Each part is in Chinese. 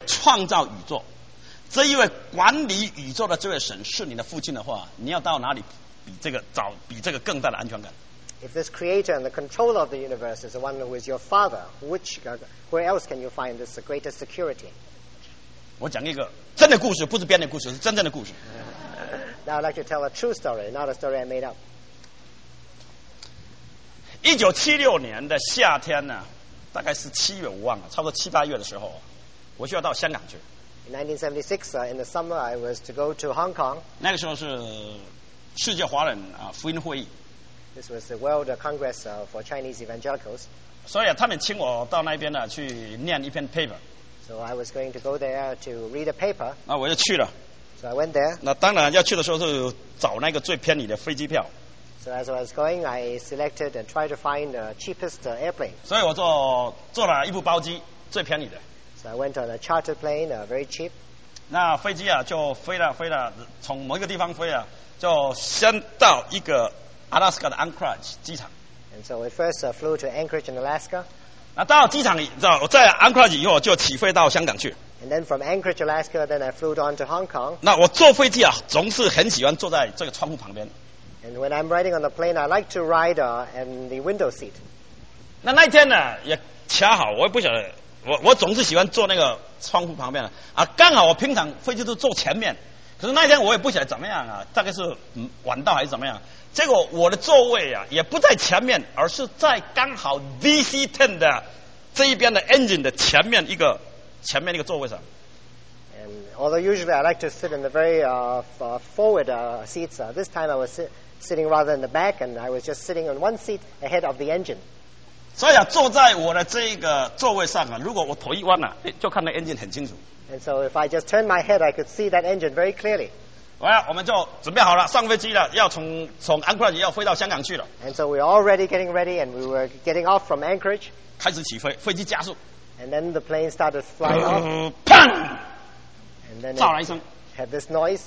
创造宇宙，这一位管理宇宙的这位神是你的父亲的话，你要到哪里找比这个更大的安全感？ If this creator and the controller of the universe is the one who is your father, where else can you find this greater security? 我讲一个真的故事，不是编的故事，是真正的故事。 Now I'd like to tell a true story, not a story I made up. 1976年的夏天呢，大概是7月，我忘了，差不多7、8月的时候，我需要到香港去。 In 1976, in the summer, I was to go to Hong Kong. 那个时候是世界华人福音会议。 This was the World Congress for Chinese Evangelicals. 所以他们请我到那边呢去念一篇 paper。 So I was going to go there to read a paper. 那我就去了。 So I went there. 那当然要去的时候就找那个最便宜的飞机票。 So as I was going, I selected and tried to find the cheapest airplane. 所以我坐了一部包机，最便宜的。 So I went on a charter plane, very cheap. 那飞机就飞了，从某一个地方飞就先到一个阿拉斯加的 Anchorage 机场。 And so we first flew to Anchorage in Alaska. 那到机场在 Anchorage 以后就起飞到香港去。 And then from Anchorage, Alaska, then I flew on to Hong Kong. 那我坐飞机总是很喜欢坐在这个窗户旁边。 And when I'm riding on the plane, I like to ride in the window seat. 那一天呢也恰好，我也不晓得，我总是喜欢坐那个窗户旁边刚好我平常飞机都坐前面，可是那一天我也不晓得怎么样大概是晚到还是怎么样，结果我的座位也不在前面，而是在刚好 DC-10 的这一边的 engine 的前面一个座位上。 And although usually I like to sit in the very forward seats, this time I was sitting rather in the back, and I was just sitting on one seat ahead of the engine. 所以坐在我的这个座位上如果我头一弯就看到 engine 很清楚。 And so if I just turned my head, I could see that engine very clearly. 我们就准备好了，上飞机了，要从 Anchorage 要飞到香港去了。 And so we were already getting ready, and we were getting off from Anchorage. 开始起飞，飞机加速。 And then the plane started flying off. 砰！ And then 炸了一声。 had this noise.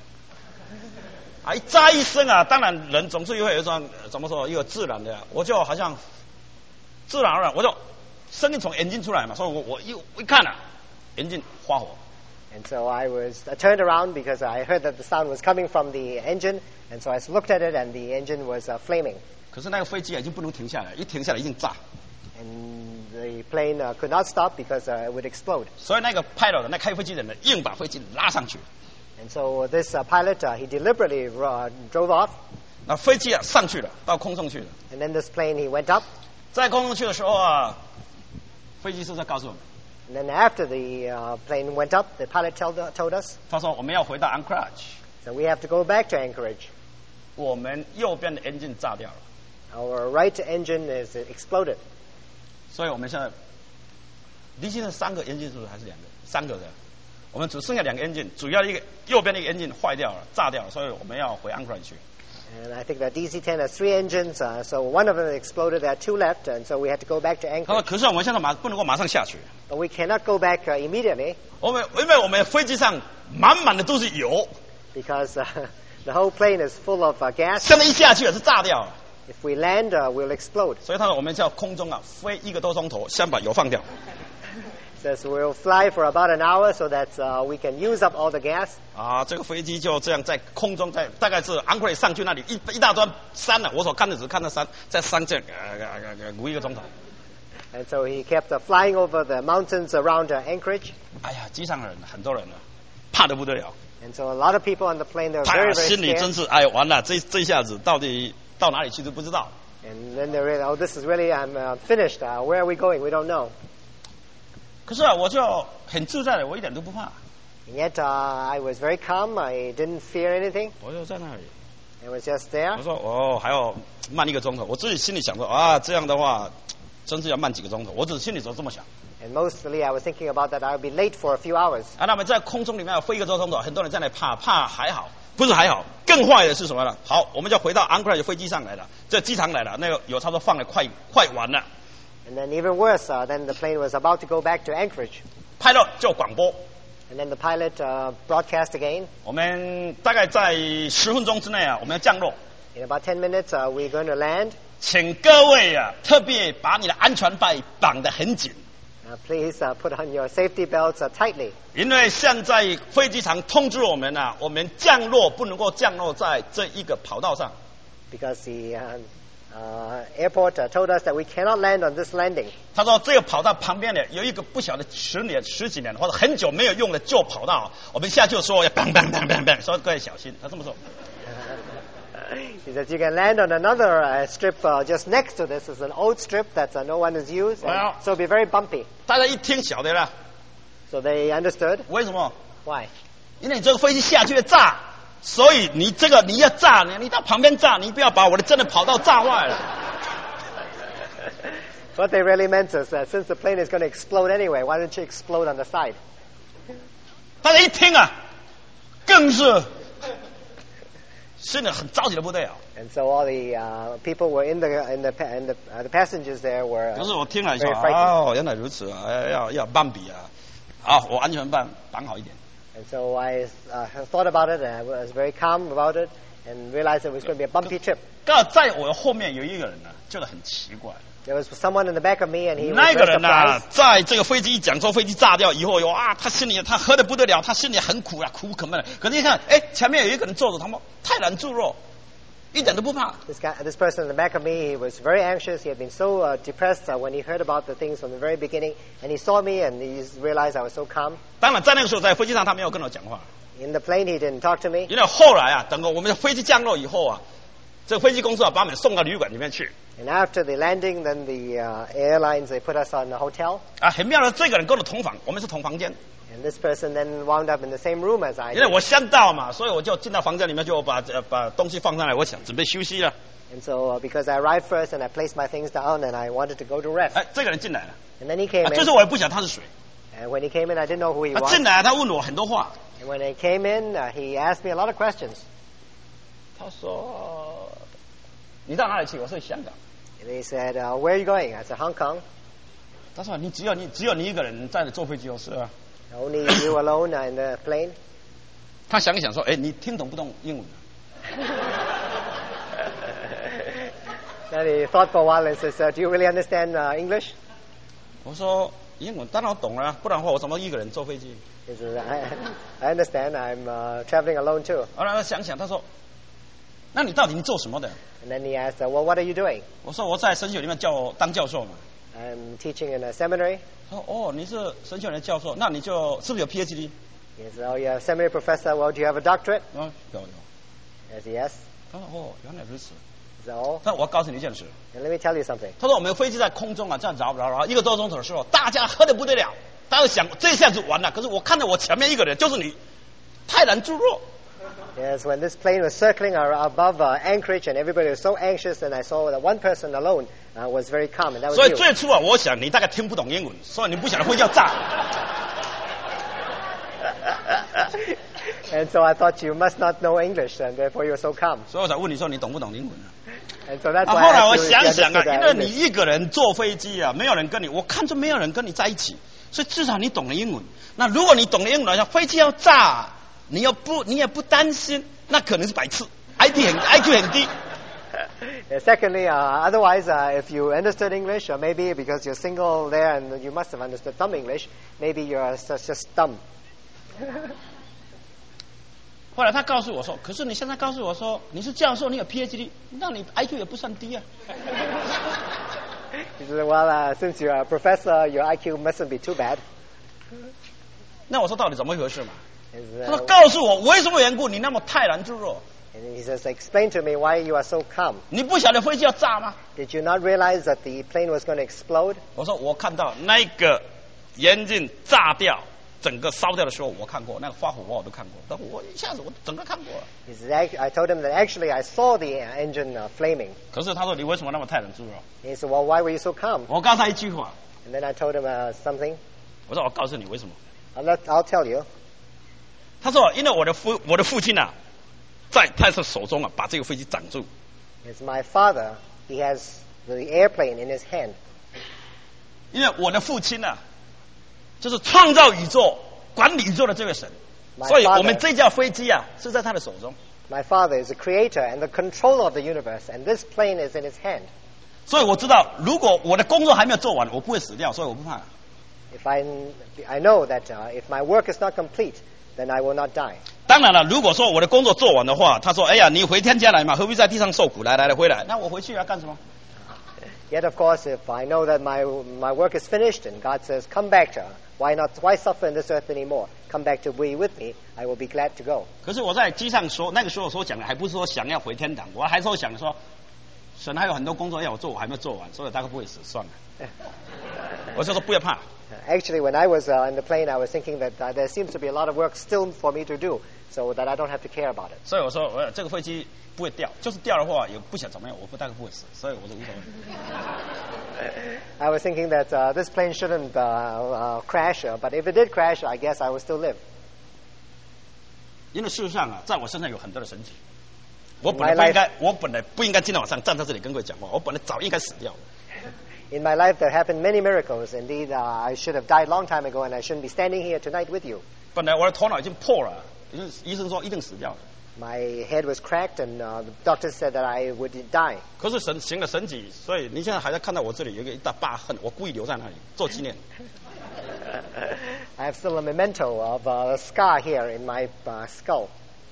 一炸一声当然人总是会有一种怎么说，一个自然的，我就好像自然而然，我就声音从眼睛出来嘛，所以我一看眼睛花火。 And so I turned around because I heard that the sound was coming from the engine, and so I looked at it, and the engine was flaming. 可是那个飞机已经不能停下来，一停下来一定炸。 And the plane could not stop because it would explode. 所以那个 pilot 那开飞机的人硬把飞机拉上去。 And so this pilot he deliberately drove off. 那飞机上去了，到空中去了。 And then this plane he went up. 在空中去的时候飞机师在告诉我们。 And then after the plane went up, the pilot told us. 他说我们要回到 Anchorage. So we have to go back to Anchorage. 我们右边的 engine 炸掉了。 Our right engine is exploded. 所以我们现在离现在3个 engine 是不是还是2个？3个的。我们只剩下2个 engine， 主要一个右边的一个 engine 坏掉了，炸掉了，所以我们要回 Anchorage 去。 And I think that DC-10 has 3 engines, so one of them exploded. There are 2 left, and so we had to go back to Anchorage. 他说：“可是我们现在不能够马上下去。” But we cannot go back immediately. 因为我们飞机上满满的都是油。 Because the whole plane is full of gas. 现在一下去是炸掉了。 If we land, we'll explode. 所以他说我们在空中飞1个多钟头，先把油放掉。 Says we'll fly for about an hour so that we can use up all the gas. 这个飞机就这样在空中，大概是 Anchorage 上去那里一大段山我所看的只看到山，在山这鼓1个钟头。 And so he kept flying over the mountains around Anchorage. 机上人很多人怕得不得了。 And so a lot of people on the plane they were very, very scared. 心里真是完了，这下子到底到哪里去都不知道。 And then they realized, this is really I'm finished. Where are we going? We don't know. 可是我就很自在的，我一点都不怕。 And yet I was very calm. I didn't fear anything. 我就在那里。 I was just there. 我说还要慢1个钟头，我自己心里想说这样的话，真是要慢几个钟头。我只是心里头这么想。 And mostly I was thinking about that I would be late for a few hours. 那么在空中里面要飞1个多钟头，很多人在那里怕还好，不是还好，更坏的是什么呢？好，我们就回到 Anchorage 飞机上来了，这机场来了，那个油差不多放了快完了。 And then even worse, then the plane was about to go back to Anchorage. Pilot 就广播。 And then the pilot broadcast again. 我们大概在10分钟之内我们要降落。 In about 10 minutes, we're going to land. 请各位特别把你的安全带绑得很紧。 please put on your safety belts tightly. 因为现在飞机场通知我们我们降落不能够降落在这一个跑道上。 Because the airport told us that we cannot land on this landing. 他说这个跑道旁边呢有一个不晓得十几年或者很久没有用的旧跑道，我们下去就说要bang bang bang bang bang， 说各位小心，他这么说。 He says you can land on another strip just next to this. It's an old strip that no one has used, and so it'll be very bumpy. 大家一听晓得了。 So they understood. 为什么？ Why? 因为你这个飞机下去会炸，所以你要炸，你到旁边炸，你不要把我的真的跑道炸坏了。 What they really meant is that since the plane is going to explode anyway, why don't you explode on the side? 大家一听更是心里很着急的不得了。 And so all the people were in the passengers there were 可是我听了说 very frightened. 原来如此要慢比好，我安全绑好一点。 And so I thought about it, and I was very calm about it, and realized it was going to be a bumpy trip. 刚好在我后面有一个人觉得很奇怪。 There was someone in the back of me, and he was 那个 very 人 surprised. 在这个飞机讲说飞机炸掉以后他心里他喝得不得了，他心里很苦苦可闷。可是你看，前面有一个人坐着，他们泰然自若，一点都不怕。 This person in the back of me, he was very anxious. He had been so depressed when he heard about the things from the very beginning, and he saw me, and he realized I was so calm. 当然，在那个时候在飞机上他没有跟我讲话。 In the plane, he didn't talk to me. 因为后来等我们的飞机降落以后这个飞机公司把我们送到旅馆里面去。 And after the landing, then the airlines, they put us on a hotel. 很妙的，这个人跟我同房，我们是同房间。 And this person then wound up in the same room as I 因为 did. 我先到嘛，所以我就进到房间里面，就把东西放上来，我想准备休息了。 And so because I arrived first and I placed my things down and I wanted to go to rest. 这个人进来了。 And then he came in. 就是我也不晓得他是谁。 And when he came in, I didn't know who he 他 was. 进来，他问我很多话。 And when he came in, he asked me a lot of questions. 他说：“你到哪里去？”我说：“香港。” And he said, "Where are you going?" I said, "Hong Kong." 他说：“只有你一个人在坐飞机哦，是啊。” Only you alone in the plane. 他想一想说：“你听懂不懂英文？” Then he thought for a while and says, "Do you really understand English?" 我说：“英文当然懂了，不然的话我怎么一个人坐飞机？” He says, I understand. I'm traveling alone too. 后来他想想，他说：“那你到底做什么的？” And then he asked, "Well, what are you doing?" 我说：“我在神学里面当教授嘛。” I'm teaching in a seminary. 他说：“你是神学院的教授，那你是不是有 PhD？” He said, "Oh, you're a seminary professor. Well, do you have a doctorate?" 有。 I said, "Yes." 他说：“原来如此。” He said, "Oh." 那我告诉你一件事。 And let me tell you something. 他说我们飞机在空中这样绕1个多钟头的时候，大家喝得不得了，大家想这下子完了。可是我看到我前面一个人就是你，泰然自若。 Yes, when this plane was circling above Anchorage and everybody was so anxious, and I saw that one person alone was very calm, and that was 所以 you. 最初我想你大概听不懂英文，所以你不晓得飞机要炸。 And so I thought you must not know English, and therefore you're so calm. 所以我才问你说你懂不懂英文 And so that's 后 why 来 I 我 asked you if 想 you 想 understood 因为你 English. 一个人坐飞机没有人跟你，我看就没有人跟你在一起，所以至少你懂了英文。那如果你懂了英文，飞机要炸，你也不担心，那可能是白痴 ，IQ 很低。 Secondly, otherwise, if you understood English, or maybe because you're single there and you must have understood some English, maybe you're just dumb. 后来他告诉我说：“可是你现在告诉我说你是教授，你有 PhD， 那你 IQ 也不算低啊。” He said, "Well, since you're a professor, your IQ mustn't be too bad." 那我说到底怎么回事嘛？ And, 他说：“告诉我为什么缘故你那么泰然自若？ and he says, "Explain to me why you are so calm. 你不晓得飞机要炸吗 Did you not realize that the plane was going to explode?" 我说：“我看到那个眼镜炸掉，整个烧掉的时候，我看过那个发火我都看过，但我一下子我整个看过了。 He says, "I told him that actually I saw the engine flaming." 可是他说你为什么那么泰然自若？ And he said, "Well, why were you so calm?" 我告诉他一句话， And then I told him something. 我说我告诉你为什么？ I'll tell you. 他说因为我的父亲在他的手中把这个飞机掌住。 It's my father. He has the airplane in his hand. 因为我的父亲就是创造宇宙、管理宇宙的这位神， My 所以我 father 们这架飞机是在他的手中。 My father is the creator and the controller of the universe, and this plane is in his hand. 所以我知道，如果我的工作还没有做完，我不会死掉，所以我不怕。 If I know that if my work is not complete, then I will not die. 当然了，如果说我的工作做完的话，他说：“哎呀，你回天家来嘛，何必在地上受苦？来，回来。”那我回去要干什么？ Yet, of course, if I know that my work is finished and God says, come back, why suffer in this earth anymore? Come back to be with me, I will be glad to go. 可是我在机上说，那个时候所讲的，还不是说想要回天堂，我还说想说，神还有很多工作要我做，我还没有做完，所以大概不会死，算了。我就说不要怕。 Actually, when I was in the plane, I was thinking that there seems to be a lot of work still for me to do, so that I don't have to care about it. 所以我说，这个飞机不会掉，就是掉的话也不想怎么样，大概不会死，所以我就无所谓。 I was thinking that this plane shouldn't crash, but if it did crash, I guess I would still live. 因为事实上啊，在我身上有很多的神迹。我本来不应该今天晚上站在这里跟各位讲话，我本来早应该死掉。 In my life, there happened many miracles. Indeed, I should have died long time ago, and I shouldn't be standing here tonight with you. 本来我的头脑已经破了，医生说一定死掉了。 My head was cracked, and the doctor said that I would die. 可是神行了神迹，所以你现在还在看到我这里有一大疤痕，我故意留在那里做纪念。 I have still a memento of a scar here in my skull.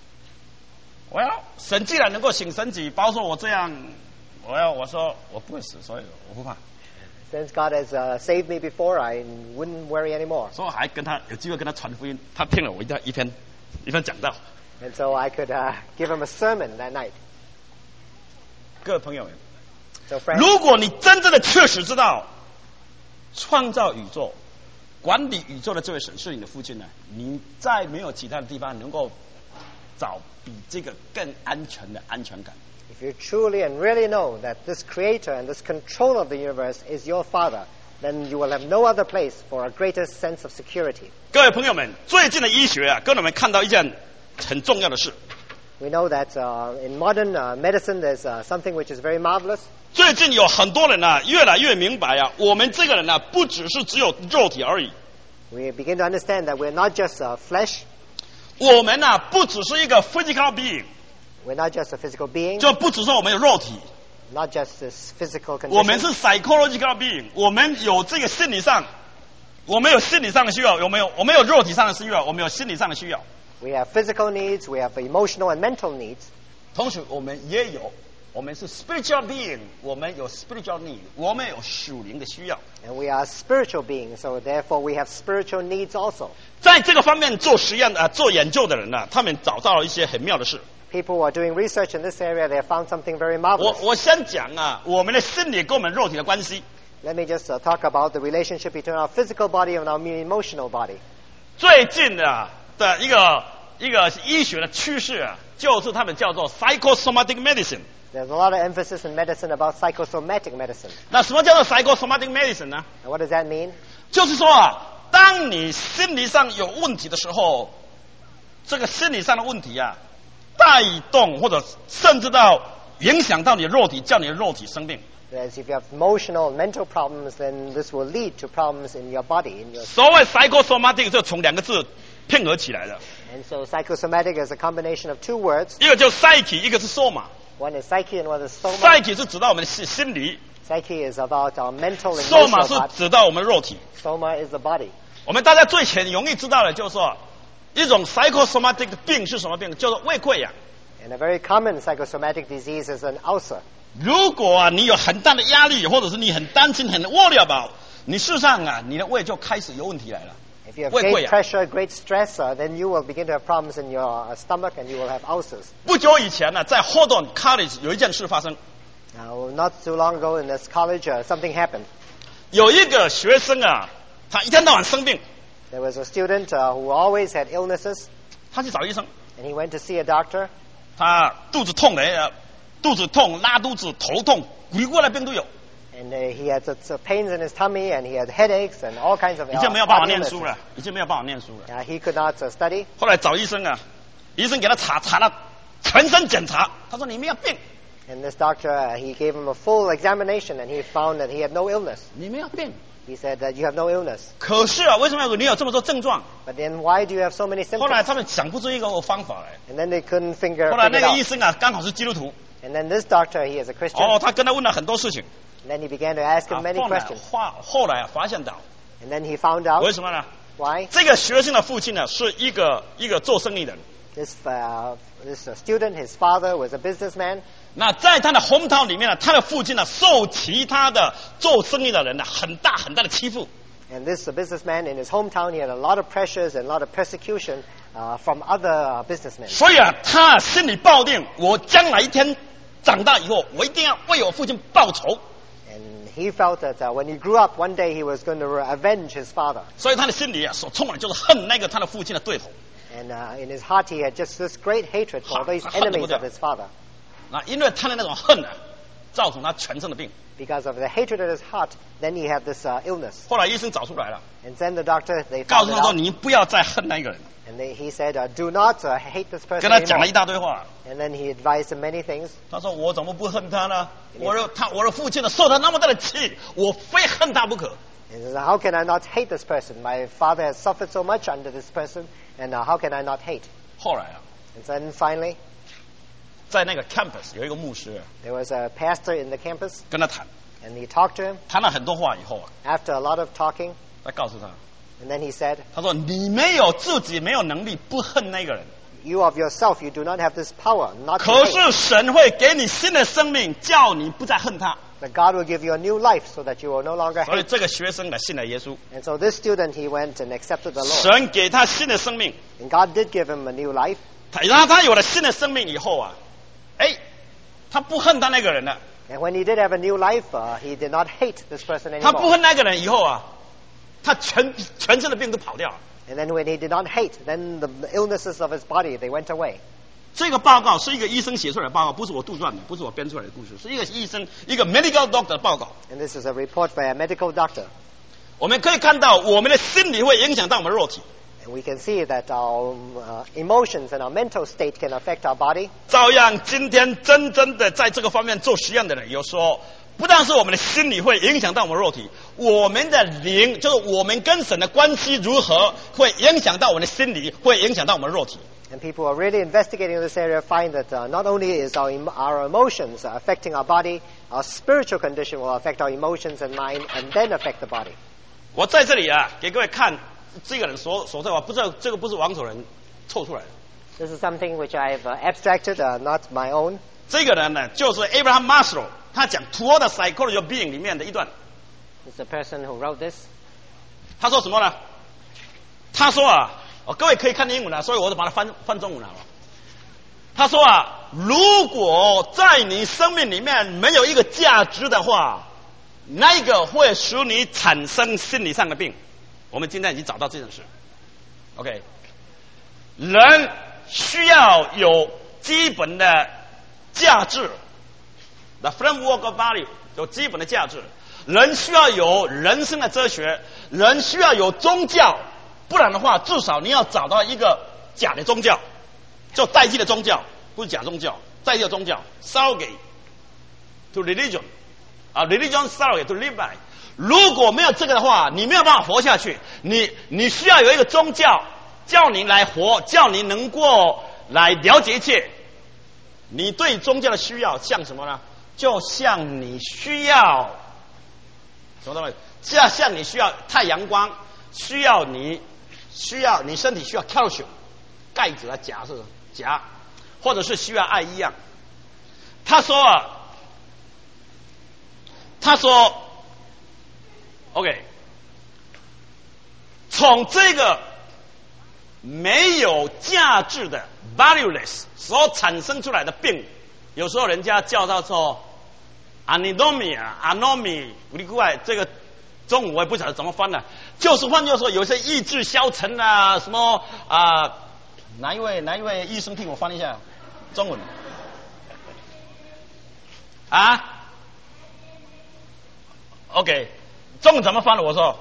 神既然能够行神迹，包括我这样，我说我不会死，所以我不怕。 Since God has saved me before, I wouldn't worry anymore. 所以我还有机会跟他传福音，他听了我一篇讲道。 And so I could give him a sermon that night. 各位朋友们， So friends, 如果你真正的确实知道创造宇宙、管理宇宙的这位神是你的父亲呢，你再没有其他的地方能够找比这个更安全的安全感。 if you truly and really know that this creator and this control of the universe is your father, then you will have no other place for a greater sense of security. 各位朋友们，最近的医学啊，跟我们看到一件很重要的事。 We know that in modern medicine there's something which is very marvelous. 最近有很多人啊，越来越明白啊，我们这个人啊，不只是只有肉体而已。 We begin to understand that we're not just flesh. 我们啊，不只是一个 physical being. We're not just a physical being. 就不只说我们有肉体。 Not just this physical condition. 我们是 psychological being， 我们有这个心理上，我们有心理上的需要，我们有肉体上的需要，我们有心理上的需要。 We have physical needs, we have emotional and mental needs. 同时，我们是 spiritual being， 我们有 spiritual need， 我们有属灵的需要。 And we are spiritual beings, so therefore we have spiritual needs also. 在这个方面做实验做研究的人呢，他们找到了一些很妙的事。 People who are doing research in this area, they have found something very marvelous. 我先讲啊，我们的心理跟我们肉体的关系。 Let me just talk about the relationship between our physical body and our emotional body. 最近的一个医学的趋势啊，就是他们叫做 psychosomatic medicine。 There's a lot of emphasis in medicine about psychosomatic medicine. 那什么叫做 psychosomatic medicine 呢？ And what does that mean? 就是说啊，当你心理上有问题的时候，这个心理上的问题啊，带动或者甚至到影响到你的肉体，叫你的肉体生病。 Whereas if you have emotional and mental problems, then this will lead to problems in your body. 所谓 psychosomatic 就从两个字拼合起来的。 And so psychosomatic is a combination of two words. 一个叫 psyche， 一个是 soma。 One is psyche and one is soma. psyche 是指到我们的心理 Psyche is about our mental and ，soma emotional 是 part. 指到我们的肉体。 Soma is the body. 我们大家最容易知道的就是说，一种 psychosomatic 的病是什么病？叫做胃溃疡。 And a very common psychosomatic disease is an ulcer. 如果啊你有很大的压力，或者是你很担心、很 worry about， 你事实上啊你的胃就开始有问题来了。 If you have great pressure, great stress, then you will begin to have problems in your stomach and you will have ulcers. 不久以前呢，在 Hordon College 有一件事发生。 Now, not too long ago in this college, something happened. 有一个学生啊，他一天到晚生病。 There was a student who always had illnesses. 他去找医生。 And he went to see a doctor. 他肚子痛肚子痛、拉肚子、头痛，鬼过来病都有。 And he had pains in his tummy, and he had headaches, and all kinds of illnesses. 已经没有办法念书了，已经没有办法念书了。 He could not study. 后来找医生啊，医生给他查了全身检查，他说你没有病。 And this doctor, he gave him a full examination, and he found that he had no illness. 你没有病。 He said that you have no illness. 可是啊，为什么你有这么多症状？ But then why do you have so many 后来 symptoms? 他们想不出一个方法来。 And then they couldn't figure 后来那 it 个 out. 医生啊，刚好是基督徒。 And then this doctor, he is a Christian. 他跟他问了很多事情。 And then he began to ask him many questions. 后来发现到， And then he found out 为什么呢？ why 这个学生的父亲呢，是一个做生意的人。 this student, his father, was a businessman. 那在他的hometown里面呢，他的父亲呢，受其他的做生意的人呢，很大的欺负。 And this businessman in his hometown, he had a lot of pressures and a lot of persecution from other businessmen. 所以啊，他心里抱定，我将来一天长大以后，我一定要为我父亲报仇。 And he felt that when he grew up, one day he was going to avenge his father. 所以他的心里啊，所充满的就是恨那个他的父亲的对头。 And in his heart, he had just this great hatred for these enemies of his father. 那因为他的那种恨啊，造成他全身的病。 Because of the hatred in his heart, then he had this illness. 后来医生找出来了， And then the doctor, they 告 found 诉 it 他说：“ out. 你不要再恨那个人。 And he said, do not hate this ” person 跟他讲了 anymore. 一大堆话。 And then he advised him many things. 他说：“我怎么不恨他呢？我的父亲呢，受他那么大的气，我非恨他不可。” And he said, how can I not hate this person? My father has suffered so much under this person, and how can I not hate? 后来啊， And then finally, 在那个 campus 有一个牧师 there was a pastor in the campus, 跟他谈， and he talked to him. 谈了很多话以后啊， After a lot of talking, 他告诉他， and then he said, 他说：“你自己没有能力不恨那个人， you of yourself, you do not have this power not to 可 hate. 是神会给你新的生命，叫你不再恨他。” But God will give you a new life so that you will no longer 所以 hate. 这个学生呢，信了耶稣， And so this student, he went and accepted the Lord. 神给他新的生命。 And God did give him a new life. 然后他有了新的生命以后啊，他不恨他那个人了。 And when he did have a new life, he did not hate this person 他不 anymore. 恨那个人以后啊，他全身的病都跑掉了。 And then when he did not hate, then the illnesses of his body, they went away. 这个报告是一个医生写出来的报告，不是我杜撰的，不是我编出来的故事，是一个医生一个 medical doctor 的报告。 And this is a report by a medical doctor. 我们可以看到，我们的心理会影响到我们的肉体。 And we can see that our emotions and our mental state can affect our body. 照样，今天真正的在这个方面做实验的人，有说，不但是我们的心理会影响到我们的肉体，我们的灵，就是我们跟神的关系如何，会影响到我们的心理，会影响到我们的肉体。 And people who are really investigating this area find that not only is our emotions affecting our body, our spiritual condition will affect our emotions and mind, and then affect the body. 我在这里啊，给各位看这个人所在话，不知道这个不是王守仁凑出来的。 This is something which I've abstracted, not my own. 这个人呢，就是 Abraham Maslow， 他讲 Toward the Psychology of Being 里面的一段。 It's the person who wrote this. 他说什么呢？他说啊，各位可以看英文啊，所以我就把它翻中文了。他说啊，如果在你生命里面没有一个价值的话，那个会使你产生心理上的病。我们今天已经找到这件事。OK， 人需要有基本的价值 ，the framework of value 有基本的价值。人需要有人生的哲学，人需要有宗教，不然的话，至少你要找到一个假的宗教，就代替的宗教，不是假宗教，代替的宗教 ，surrogate to religion， religion surrogate to live by。如果没有这个的话，你没有办法活下去。你需要有一个宗教叫你来活，叫你能够来了解一切。你对宗教的需要像什么呢？就像你需要什么东西？像你需要太阳光，需要你身体需要 calcium 钙质啊钾，或者是需要爱一样。他说 OK， 从这个没有价值的 valueless 所产生出来的病，有时候人家叫它做 anomia， 另外这个中文我也不晓得怎么翻了，就是换句话说，有些意志消沉啊，什么哪一位医生替我翻一下中文？OK， 中文怎么翻了？我说。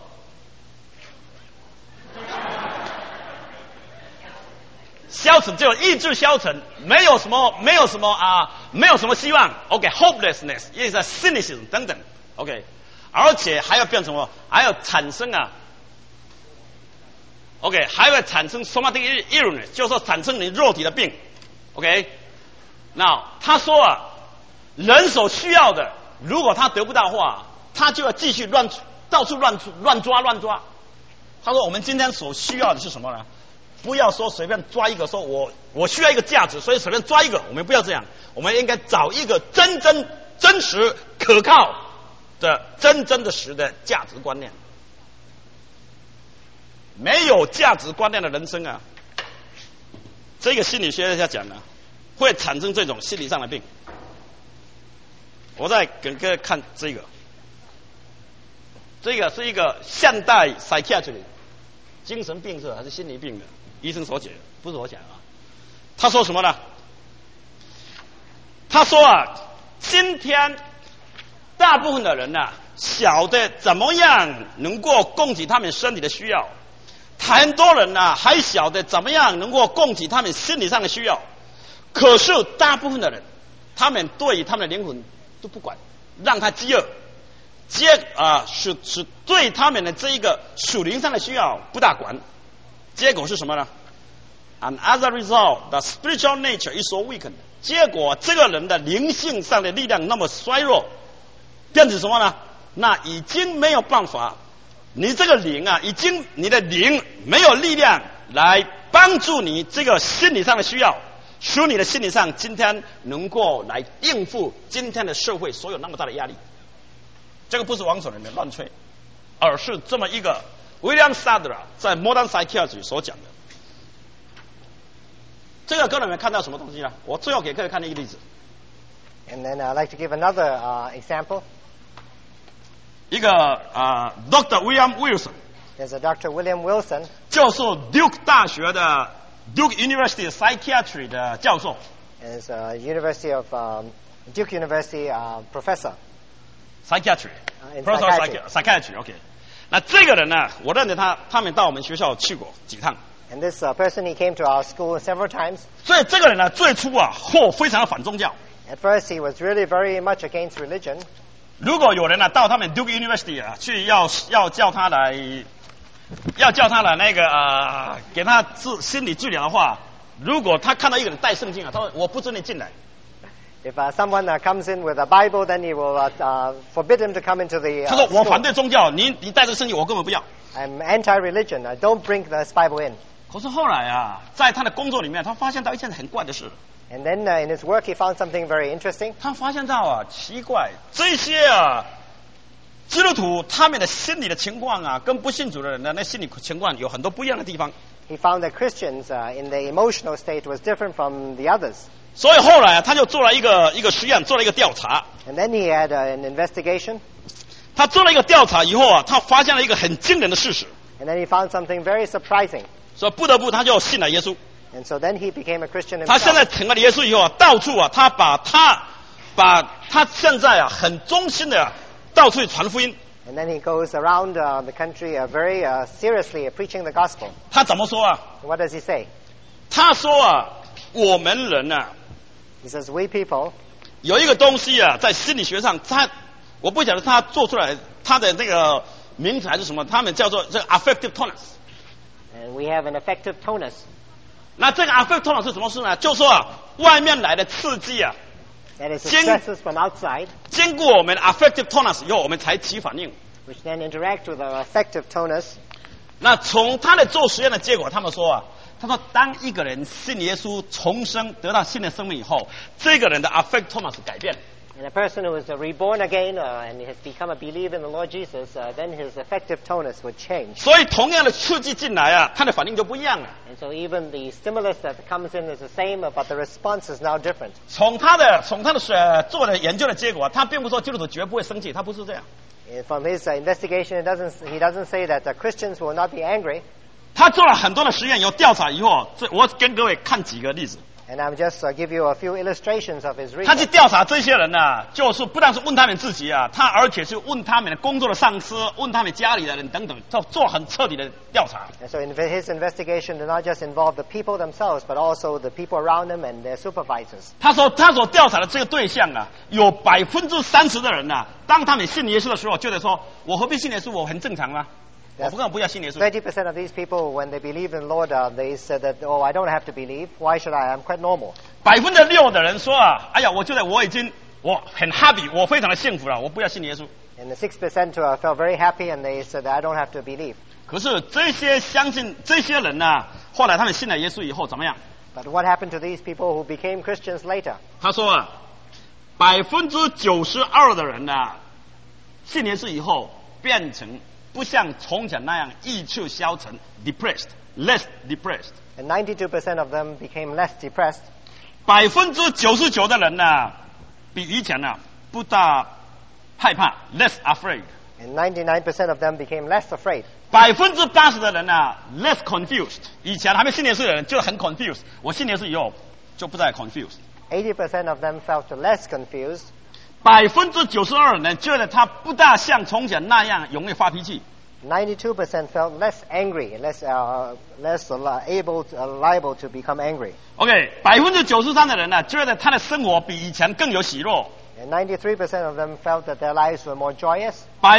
消沉就是意志消沉，没有什么希望。OK，hopelessness， 也是 cynicism 等等。OK， 而且还要变成什么？还要产生OK， 还会产生 somatic illness， 就是说产生你肉体的病。OK， 那他说人所需要的，如果他得不到的话，他就要继续乱到处乱抓。他说我们今天所需要的是什么呢？不要说随便抓一个，说我需要一个价值，所以随便抓一个。我们不要这样，我们应该找一个真实可靠的真的实的价值观念。没有价值观念的人生啊，这个心理学家讲呢，会产生这种心理上的病。我再给各位看这个是一个现代 psychiatry 精神病是还是心理病的医生所解，不是我讲啊。他说什么呢？他说啊，今天大部分的人啊，晓得怎么样能够供给他们身体的需要，很多人啊还晓得怎么样能够供给他们心理上的需要，可是大部分的人，他们对他们的灵魂都不管，让他饥饿，是对他们的这一个属灵上的需要不大管。结果是什么呢？ And as a result, the spiritual nature is so weakened. 结果这个人的灵性上的力量那么衰弱，变成什么呢？那已经没有办法，你这个灵啊，你的灵没有力量来帮助你这个心理上的需要，使你的心理上今天能够来应付今天的社会所有那么大的压力。这个不是王守仁的乱吹，而是这么一个 William Sadler 在 Modern Psychiatry 所讲的。这个各位有没有看到什么东西呢？我最后给各位看一个例子。 And then I'd like to give another example. 一个Dr. William Wilson， There's a Dr. William Wilson. 教授 Duke 大学的 Duke University Psychiatry 的教授。 Is University of Duke University professor. Psychiatry. In Professor Psychiatry. OK. 那这个人呢，我认得他们到我们学校去过几趟。 And this person, he came to our school several times. 所以这个人呢，最初啊，非常反宗教。 At first, he was really very much against religion. 如果有人呢到他们 Duke University 啊，去要叫他来那个给他心理治疗的话，如果他看到一个人带圣经啊，他说我不准你进来。 If someone comes in with a Bible, then he will forbid him to come into the 他说我 school. 反对宗教，你带这个圣经我根本不要。 I'm anti-religion. Don't bring this Bible in. 可是后来啊，在他的工作里面，他发现到一件很怪的事。 And then in his work, he found something very interesting. 他发现到啊，奇怪，这些基督徒他们的心理的情况啊，跟不信主的人的那心理情况有很多不一样的地方。 He found that Christians in their emotional state was different from the others. 所以后来他就做了一个实验，做了一个调查。 And then he had an investigation. 他做了一个调查以后啊，他发现了一个很惊人的事实。 And then he found something very surprising. 所以不得不他就信了耶稣。 And so then he became a Christian himself. 他现在成了耶稣以后啊，到处啊，他把他现在啊很忠心的到处去传福音。 And then he goes around the country very seriously preaching the gospel. 他怎么说啊？ What does he say? 他说啊，我们人啊， He says, we people, 有一个东西啊，在心理学上，我不晓得他做出来他的那个名词还是什么，他们叫做这个 affective tonus。 and we have an affective tonus. 那这个 affective tonus 是什么事呢？就说啊，外面来的刺激啊， That is the stresses from outside, 经过我们 affective tonus 以后，我们才起反应。 which then interact with our affective tonus. 那从他的做实验的结果，他们说啊，他说当一个人信耶稣重生，得到新的生命以后，这个人的 affective tonus 改变。 And a person who is reborn again and has become a believer in the Lord Jesus, then his affective tonus would change. 所以同样的刺激进来啊，他的反应就不一样了。 And so even the stimulus that comes in is the same, but the response is now different. 从他的做的研究的结果，他并不说基督徒绝不会生气，他不是这样。 From his investigation, he doesn't say that Christians will not be angry. 他做了很多的实验，有调查以后，我跟各位看几个例子。 And I'll just give you a few illustrations of his 他去 research. 调查这些人呢，就是不但是问他们自己啊，而且是问他们的工作的上司，问他们家里的人等等，做很彻底的调查。 And so his investigation did not just involve the people themselves, but also the people around them and their supervisors. 他说他所调查的这个对象啊，有30%的人啊，当他们信耶稣的时候，觉得说我何必信耶稣？我很正常吗？我不要信耶稣。 20% of these people, when they believe in the Lord, they said that, oh, I don't have to believe. Why should I? I'm quite normal. 6%的人说啊，哎呀，我觉得我很 happy， 我非常的幸福了，我不要信耶稣。 And the 6% felt very happy, and they said, I don't have to believe. 可是这些相信这些人呢，后来他们信了耶稣以后怎么样？ But what happened to these people who became Christians later? 他说啊，92%的人呢，信耶稣以后变成不像从前那样意气消沉 ，less depressed。 And 92% of them became less depressed. 99%的人呢，比以前呢不大害怕 ，less afraid。 And 99% of them became less afraid. 80%的人呢 ，less confused。以前还没信耶稣的人就很 confused， 我信耶稣以后就不再 confused。 80% of them felt less confused. 92%的人觉得他不大像从前那样容易发脾气。 92% felt less angry, less liable to become angry. OK，93% 的人呢，觉得他的生活比以前更有喜乐。 And 93% of them felt that their lives were more joyous.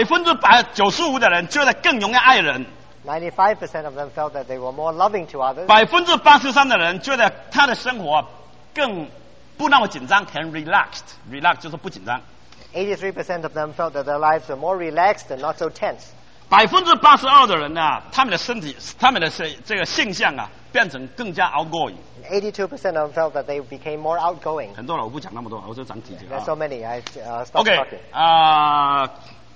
95%的人觉得更容易爱人。 95% of them felt that they were more loving to others. 83%的人觉得他的生活更不那么紧张，很 relaxed，relax 就是不紧张。 83% of them felt that their lives were more relaxed and not so tense. 82%的人呢，他们的身体，他们的这个性向啊，变成更加 outgoing。 And 82% of them felt that they became more outgoing. 很多了，我不讲那么多，我就讲几句 There's 啊。 so many, I stopped OK talking.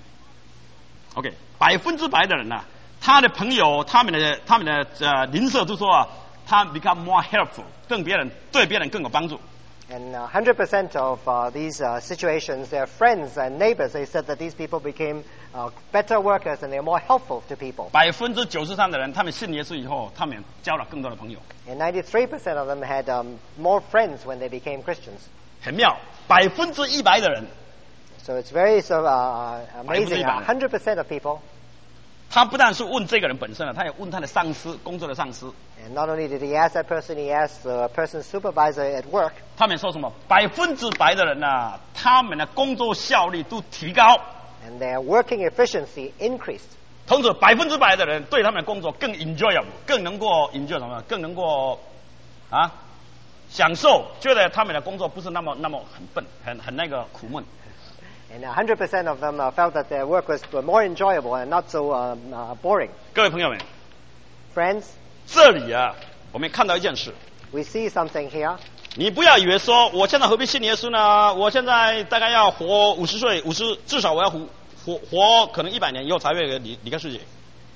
OK， 100%的人呢、他的朋友，他们的邻舍都说啊，他 become more helpful，对别人更有帮助。 And 100% of these situations, their friends and neighbors, they said that these people became better workers and they're more helpful to people. 93%的人，他们信耶稣以后，他们交了更多的朋友。 And 93% of them had more friends when they became Christians. 很妙，100%的人， So it's very amazing. 100% of people, 他不但是问这个人本身了，他也问他的上司，工作的上司。 and not only did he ask that person, he asked the person's supervisor at work. 他们说什么？100%的人呢、他们的工作效率都提高。 And their working efficiency increased. 同时，100%的人对他们的工作更 enjoyable， 更能够 enjoy 什么？更能够享受，觉得他们的工作不是那么很笨，很那个苦闷。 And 100% of them felt that their work was more enjoyable and not so boring. 各位朋友们， Friends, 这里啊，我们看到一件事， we see something here. 你不要以为说我现在何必信耶稣呢？我现在大概要活50岁，50至少我要活可能100年以后才会离开世界。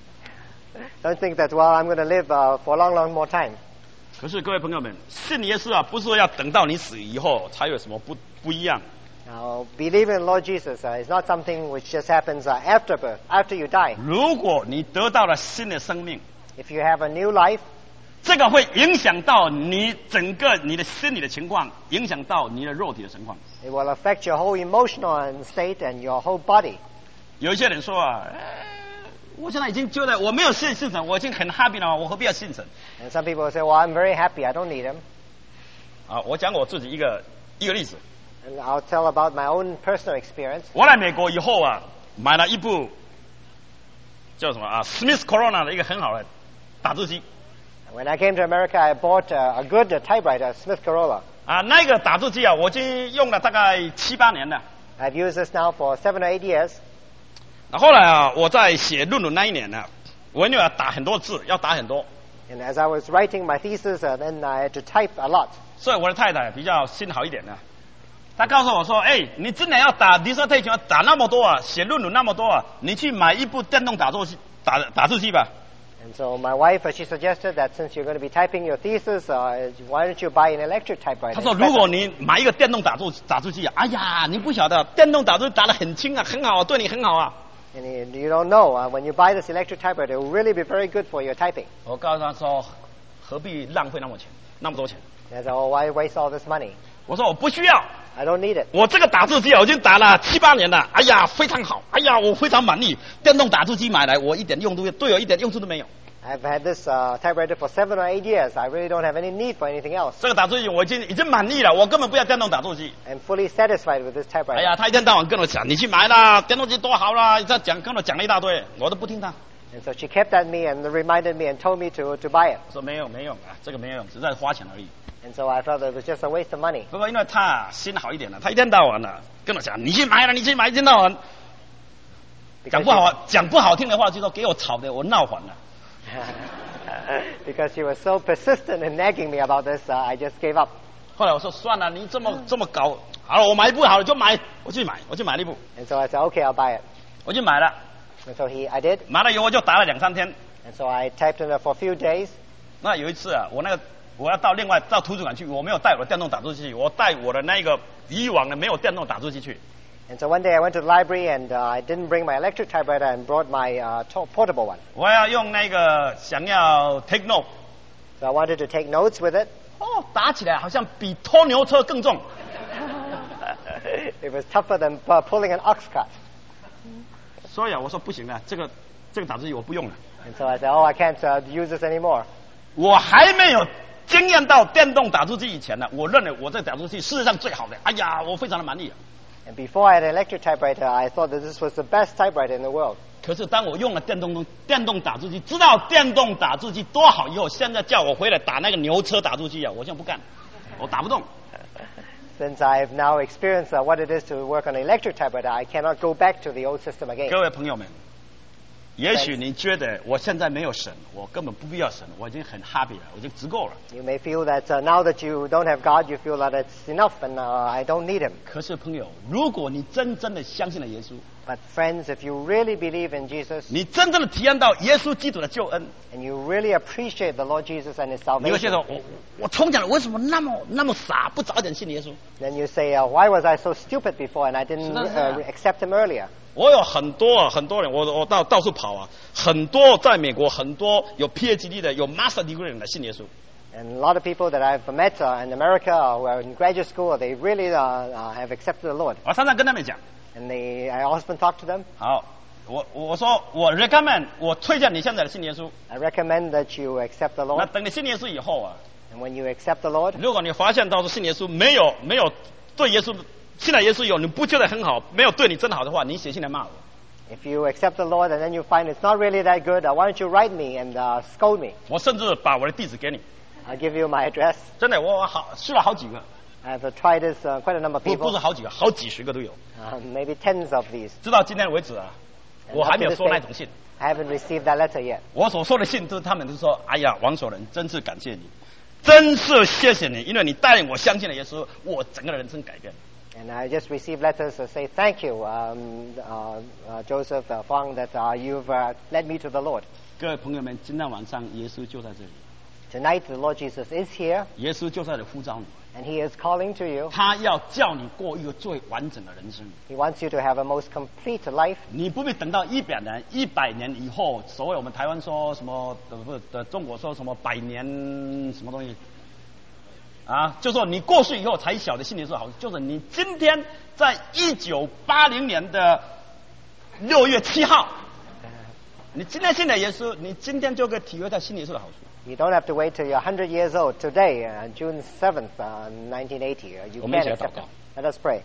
Don't think that, well, I'm going to live for a long, long more time. 可是各位朋友们，信耶稣啊，不是说要等到你死以后才有什么不一样。 Now, believing in the Lord Jesus is not something which just happens after birth, after you die. 如果你得到了新的生命， If you have a new life, 这个会影响到你整个你的心理的情况，影响到你的肉体的情况。 it will affect your whole emotional state and your whole body. 有一些人说啊，我现在已经觉得我没有信神，我已经很 happy 了，我何必要信神？ And some people will say, well, I'm very happy, I don't need him. 我讲我自己一个例子。 And I'll tell about my own personal experience. 我来美国以后啊，买了一部叫什么Smith Corona 的一个很好的打字机。 When I came to America, I bought a good typewriter, Smith Corolla. 那个打字机啊，我已经用了大概7、8年了。 I've used this now for 7 or 8 years. 后来啊，我在写论文那一年呢，我因为要打很多字，要打很多， And as I was writing my thesis, then I had to type a lot. 所以我的太太比较心好一点呢。她告诉我说：“哎，你真的要打 dissertation 要打那么多啊，写论文那么多啊，你去买一部电动打字机吧。” And so my wife, she suggested that since you're going to be typing your thesis, why don't you buy an electric typewriter? 她说：“如果你买一个电动打字机啊，哎呀，你不晓得，电动打字打得很轻啊，很好啊，对你很好啊。” And you don't know, when you buy this electric typewriter, it will really be very good for your typing. 我告诉她说：“何必浪费那么多钱？” And I said, oh, why waste all this money? 我说：“我不需要。” I don't need it. 我这个打字机我已经打了7、8年了，哎呀，非常好，哎呀，我非常满意。电动打字机买来，我一点用都对我一点用处都没有。 I've had this typewriter for 7 or 8 years. I really don't have any need for anything else. 这个打字机我已经满意了，我根本不要电动打字机。 I'm fully satisfied with this typewriter. 哎呀，他一天到晚跟我讲，你去买啦，电动机多好啦，跟我讲了一大堆，我都不听他。 And so she kept at me and reminded me and told me to buy it. 我说没用啊，这个没用，只在花钱而已。 And so I felt it was just a waste of money. 不过因为他心好一点了，他一天到晚跟我讲，你去买了，一天到晚。 讲不好听的话，就说给我吵的我闹翻了。 Because she was so persistent in nagging me about this, I just gave up. 后来我说算了，你这么搞，好了，我买一部好了就买，我去买了一部。 And so I said, okay, I'll buy it. 我去买了。 And so I did. 买了以后我就打了2-3天。 And so I typed in it for a few days. 那有一次啊，我要到图书馆去，我没有带我的电动打字机，我带我的那个以往的没有电动打字机去。 And so one day I went to the library and I didn't bring my electric typewriter and brought my portable one. 我要用想要 take note. So I wanted to take notes with it. 打起来好像比拖牛车更重。 It was tougher than pulling an ox cart. 所以啊，我说不行了，这个打字机我不用了。 And so I said, I can't use this anymore. 我还没有经验到电动打字机以前呢，我认为我这个打字机世界上最好的。哎呀，我非常的满意。 And before I had an electric typewriter, I thought that this was the best typewriter in the world. 可是当我用了电动打字机，知道电动打字机多好以后，现在叫我回来打那个牛车打字机啊，我现在不干，我打不动。 Since I've now experienced what it is to work on an electric typewriter, I cannot go back to the old system again. 各位朋友们，也许你觉得我现在没有神，我根本不必要神，我已经很 happy 了，我已经足够了。 You may feel that now that you don't have God, you feel that it's enough and I don't need Him. 可是朋友，如果你真正的相信了耶稣， But friends, if you really believe in Jesus, 你真正的体验到耶稣基督的救恩， and you really appreciate the Lord Jesus and His 你会觉 salvation, 得我从小为什么那么傻，不早点信耶稣？ then you say, why was I so stupid before and I didn't 是的。 accept Him earlier? 我有很多人，我到处跑啊，很多在美国很多有 PhD 的，有 Master Degree 的人来信耶稣。 And a lot of people that I've met in America who are in graduate school, they really have accepted the Lord. 我常常跟他们讲， And I often talk to them. 好，我说我 recommend 我推荐你现在的信耶稣。 I recommend that you accept the 那 Lord. 等你信耶稣以后啊， And when you accept the Lord, 如果你发现到是信耶稣没有对耶稣信了耶稣以后，你不觉得很好，没有对你真好的话，你写信来骂我。 if you accept the Lord and then you find it's not really that good, why don't you write me and scold me? 我甚至把我的地址给你。 I'll give you my address. 真的，我试了好几个， I've tried this quite a number of 不 people, 是好几个，好几十个都有。 maybe tens of these. 直到今天为止啊，我还没有收那种信。 I haven't received that letter yet. 我所说的信，他们都说：“哎呀，王守仁，真是感谢你，真是谢谢你，因为你带领我相信了耶稣，我整个人生改变。” And I just received letters to say thank you, Joseph Fang, that you've led me to the Lord. 各位朋友们，今天晚上耶稣就在这里， Tonight the Lord Jesus is here, 耶稣就在这里呼召你， and He is calling to you. 他要叫你过一个最完整的人生。 He wants you to have a most complete life. 你不必等到100年以后，所谓我们台湾说什么中国说什么100年什么东西啊，就说你过去以后才晓得信耶稣好，就是你今天在1980年的6月7号，你今天信了耶稣，你今天就可以体会到信耶稣的好处。 You don't have to wait till you're 100 years old. Today, June 7th, 1980, you 我们一 can 起来祷 accept 告。 it. Let us pray.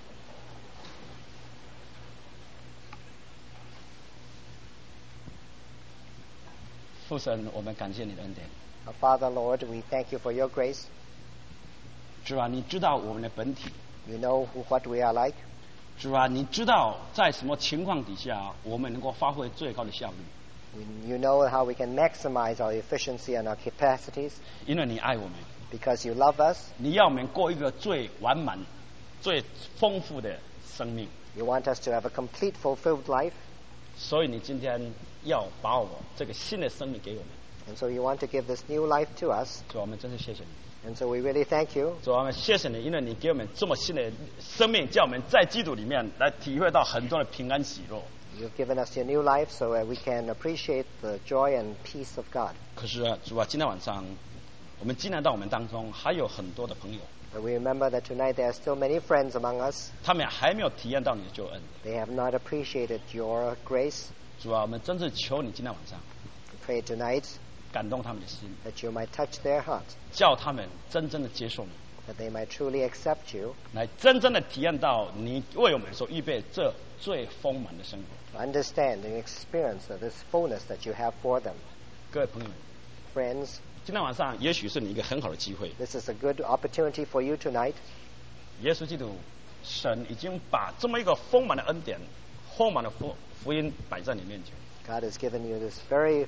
父神，我们感谢你的恩典。 Our Father, Lord, we thank you for your grace. 主啊，你知道我们的本体。 You know what we are like. 主啊，你知道在什么情况底下我们能够发挥最高的效率。 You know how we can maximize our efficiency and our capacities 因为你爱我们， because you love us. 你要我们过一个最完满、最丰富的生命。 You want us to have a complete, fulfilled life. 所以你今天要把我这个新的生命给我们。 And so you want to give this new life to us. 主啊，我们真是谢谢你。 And so we really thank you. 主啊，我们谢谢你，因为你给我们这么新的生命，叫我们在基督里面来体会到很多的平安喜乐。 You've given us your new life so we can appreciate the joy and peace of God. 可是啊，主啊，今天晚上我们进来到我们当中还有很多的朋友， But we remember that tonight there are still many friends among us. 他们还没有体验到你的救恩。 They have not appreciated your grace. 主啊，我们真是求你今天晚上 We pray tonight 感动他们的心， that you might touch their heart, 叫他们真正的接受你， that they might truly accept you, 来真正的体验到你为我们所预备这最丰满的生活。 to understand and experience this fullness that you have for them. 各位朋友们， Friends, 今天晚上也许是你一个很好的机会。 this is a good opportunity for you tonight. 耶稣基督，神已经把这么一个丰满的恩典丰满的福音摆在你面前。 God has given you this very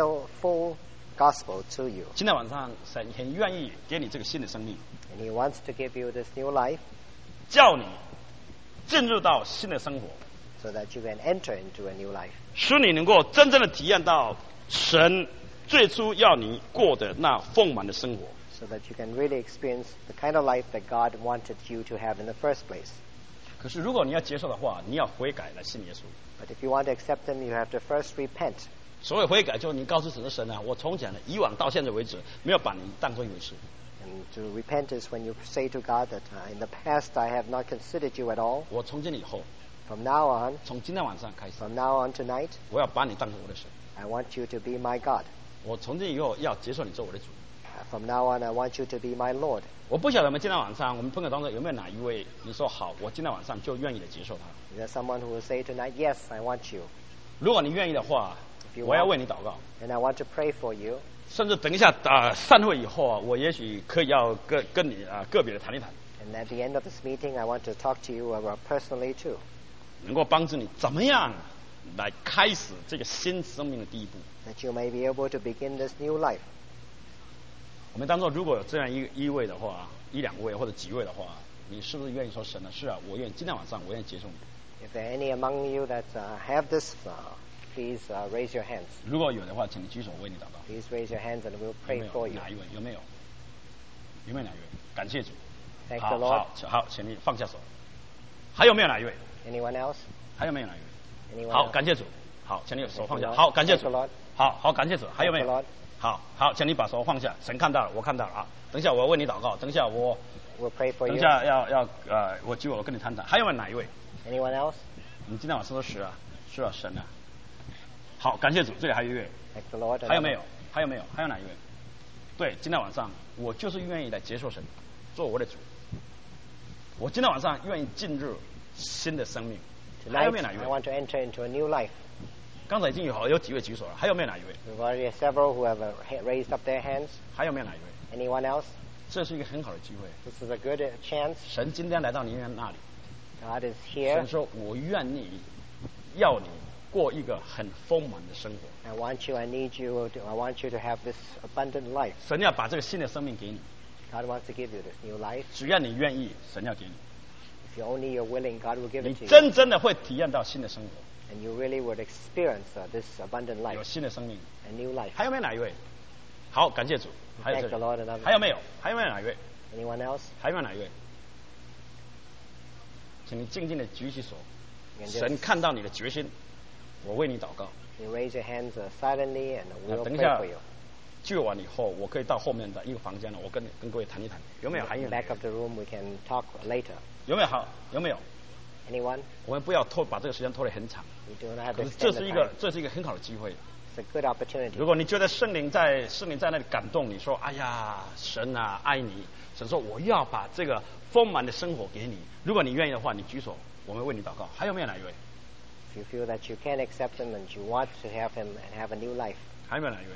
full gospel to you. 今天晚上神很愿意给你这个新的生命， And He wants to give you this new life 叫你进入到新的生活， so that you can enter into a new life. 使你能够真正的体验到神最初要你过的那丰满的生活。 So that you can really experience the kind of life that God wanted you to have in the first place. 可是如果你要接受的话，你要悔改来信耶稣。 But if you want to accept Him, you have to first repent. 所谓悔改，就是你告诉神啊，我从前以往到现在为止，没有把你当作一回事。 And to repent is when you say to God that in the past I have not considered you at all. 我从今以后， From now on, 从今天晚上开始， from now on tonight, 我要把你当作我的神。 I want you to be my God. 我从今以后要接受你做我的主。 From now on, I want you to be my Lord. 我不晓得我们今天晚上我们朋友当中有没有哪一位你说好，我今天晚上就愿意的接受他。 Is there someone who will say tonight, yes, I want you? 如果你愿意的话， If you 我要 want, 为你祷告。 and I want to pray for you. 甚至等一下散会以后啊，我也许可以要跟你个别的谈一谈， And at the end of this meeting, I want to talk to you personally too. 能够帮助你怎么样来开始这个新生命的第一步。 That you may be able to begin this new life. 我们当中如果有这样一位的话，一两位或者几位的话，你是不是愿意说神啊？是啊，我愿意，今天晚上我愿意接受你。 If there are any among you that have this, please raise your hands. 如果有的话，请你举手，我为你祷告。 Please raise your hands and we'll 有 pray 没 for 有 you. 哪一位？有没有？有没有哪一位？感谢主。 Thank 好 the Lord. 好，请你放下手。还有没有哪一位？ Anyone else? 还有没有哪一位？ Anyone 好， else? 感谢主。好，请你手放下。 Thank the Lord. 好，感谢主 Thank the Lord.。 好，感谢主。还有没 Thank the 有 Lord.？ 好，请你把手放下。神看到了，我看到了啊。等一下我要为你祷告。等一下我 We'll pray for 等一 you. 下我举我跟你谈谈。还有没有哪一位？ Anyone else? 你今天晚上说是啊，是啊，神啊。好，感谢主。这里还有一位， Thank the Lord. 还有没有？还有没有？还有哪一位？对，今天晚上我就是愿意来接受神，做我的主。我今天晚上愿意进入新的生命。还有 Tonight, 没有哪一 I 位？ want to enter into a new life. 刚才已经有几位举手了，还有没有哪一位？ We've already had several who have raised up their hands. 还有没有哪一位？ Anyone else? 这是一个很好的机会。 This is a good chance. 神今天来到你那里， God is 神 here. 说：“我愿意要你过一个很丰满的生活。 I want you, I need you, I want you to have this abundant life. 神要把这个新的生命给你， God wants to give you this new life. 只要你愿意，神要给你。 If you only you're willing, God will give 你 it to you. 真正的会体验到新的生活， And you really would experience this abundant 有 life, 新的生命。 a new life. 还有没有哪一位？好，感谢主。还有 Thank 这 the Lord 里 and others. 还有没有？还有没有哪一位？ Anyone else? 还有没有哪一位？请你静静的举起手， You can 神 just 看到你的决心，我为你祷告。 you raise your hands silently and 那 we'll 等一 pray 下 for you. 聚完以后，我可以到后面的一个房间了，我跟各位谈一谈，有没有？还有 In 没 the 有 back of the room, we can talk later. 有没有？好，有没有？ Anyone? 我们不要把这个时间拖得很长。 We do not have 可 to 是这 extend 是 the 一 time. 个很好的机会。 It's a good opportunity. 如果你觉得圣灵在那里感动你说，哎呀，神啊，爱你。神说我要把这个丰满的生活给你。如果你愿意的话，你举手，我们为你祷告。还有没有哪一位？ If you feel that you can accept Him and you want to have Him and have a new life, 还有没有哪一位？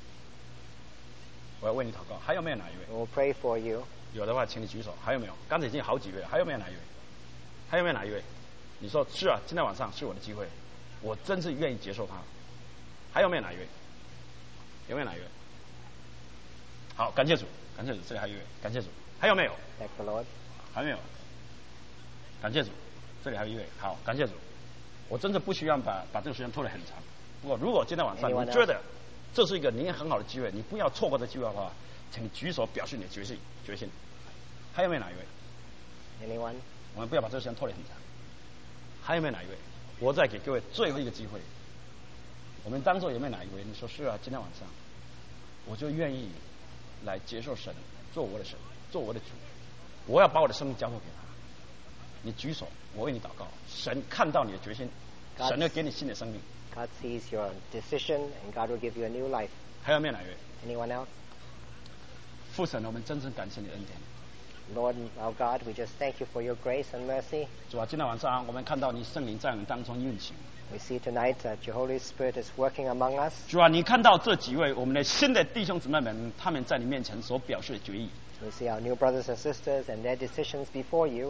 我要为你祷告。还有没有哪一位？ we'll pray for you. 有的话，请你举手。还有没有？刚才已经好几位了，还有没有哪一位？还有没有哪一位？你说是啊，今天晚上是我的机会，我真是愿意接受它。还有没有哪一位？有没有哪一位？好，感谢主，感谢主，这里还有一位，感谢主。还有没有？ Thank the Lord. 还没有。感谢主，这里还有一位。好，感谢主。我真的不需要把这个时间拖得很长。不过，如果今天晚上 Anyone 你觉得这是一个你很好的机会，你不要错过这机会的话，请你举手表示你的决心。还有没有哪一位？ Anyone? 我们不要把这个时间拖得很长。还有没有哪一位？我再给各位最后一个机会。我们当中有没有哪一位？你说是啊，今天晚上我就愿意来接受神，做我的神，做我的主。我要把我的生命交付给他。你举手，我为你祷告。神看到你的决心，神要给你新的生命。 God sees your decision and God will give you a new life. 还有没有哪一位？ Anyone else? 父神，我们真正感谢你的恩典。 Lord our God, we just thank you for your grace and mercy. 主啊，今天晚上我们看到你圣灵在我们当中运行。 We see tonight that your Holy Spirit is working among us. 主啊，你看到这几位我们的新的弟兄姊妹们，他们在你面前所表示的决议。 We see our new brothers and sisters and their decisions before you.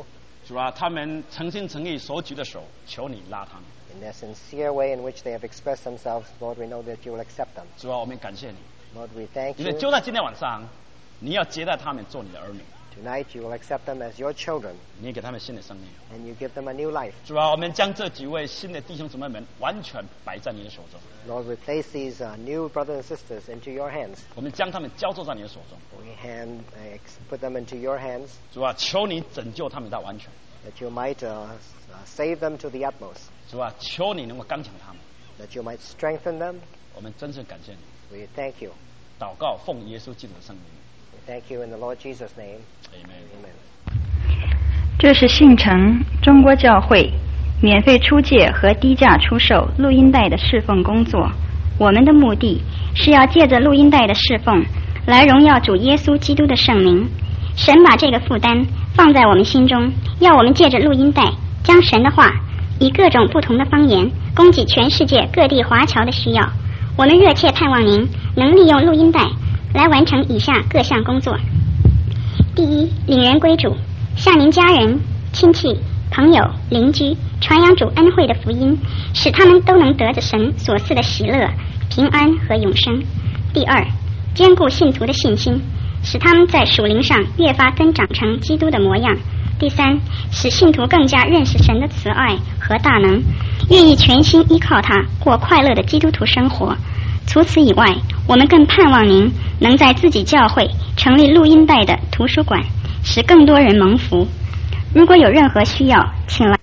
主啊，他们诚心诚意所举的手，求你拉他们。 In their sincere way in which they have expressed themselves, Lord, we know that you will accept them. 主啊，我们感谢你， Lord, we thank 因为 you. 就在今天晚上，你要接待他们做你的儿女， Tonight you will accept them as your children, 你给他们新的生命。 and you give them a new life. 主啊，我们将这几位新的弟兄姊妹们完全摆在你的手中， Lord, we place these new brothers and sisters into your hands. 我们将他们交托在你的手中。 Put them into your hands, 主啊，求你拯救他们到完全。 that you might save them to the utmost, 主啊，求你能够刚强他们。 that you might strengthen them. 我们真是感谢你。 We thank you. 祷告奉耶稣基督的圣名。 We thank you in the Lord Jesus' name. Amen。 Amen. 这是信诚中国教会免费出借和低价出售录音带的侍奉工作。我们的目的是要借着录音带的侍奉来荣耀主耶稣基督的圣名。神把这个负担放在我们心中，要我们借着录音带将神的话以各种不同的方言供给全世界各地华侨的需要。我们热切盼望您能利用录音带来完成以下各项工作。第一，领人归主，向您家人、亲戚、朋友、邻居传扬主恩惠的福音，使他们都能得着神所赐的喜乐、平安和永生。第二，坚固信徒的信心，使他们在属灵上越发增长成基督的模样。第三，使信徒更加认识神的慈爱和大能，愿意全心依靠他过快乐的基督徒生活。除此以外，我们更盼望您能在自己教会成立录音带的图书馆，使更多人蒙福。如果有任何需要，请来